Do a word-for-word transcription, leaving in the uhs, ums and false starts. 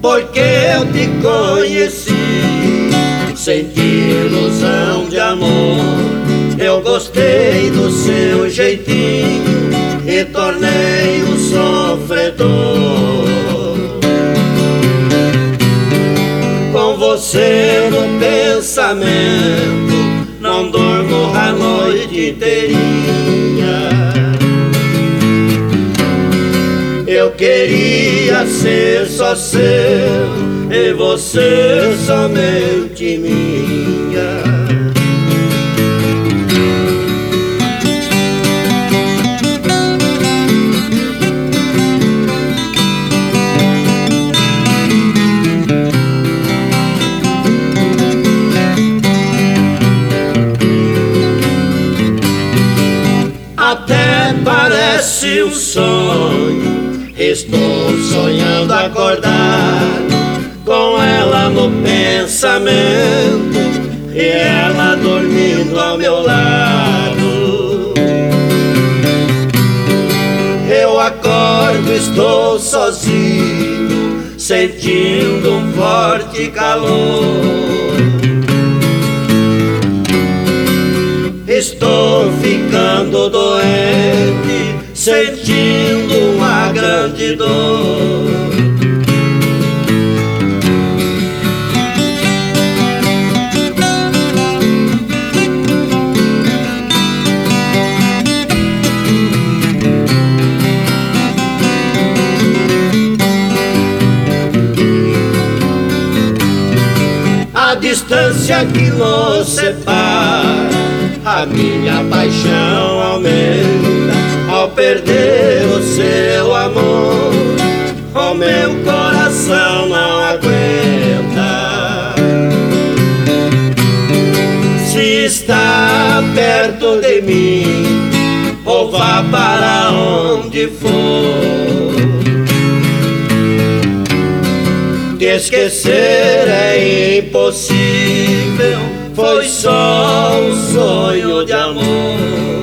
porque eu te conheci, senti ilusão de amor. Eu gostei do seu jeitinho e tornei um sofredor. Com você no pensamento, não durmo a noite inteirinha. Eu queria ser só seu e você somente minha. Até parece um sonho, estou sonhando acordar com ela no pensamento e ela dormindo ao meu lado. Eu acordo, estou sozinho, sentindo um forte calor. Estou ficando doente, sentindo uma grande dor. A distância que nos separa, a minha paixão aumenta ao perder o seu amor. O meu coração não aguenta. Se está perto de mim, ou vá para onde for, te esquecer é impossível. Foi só um sonho de amor.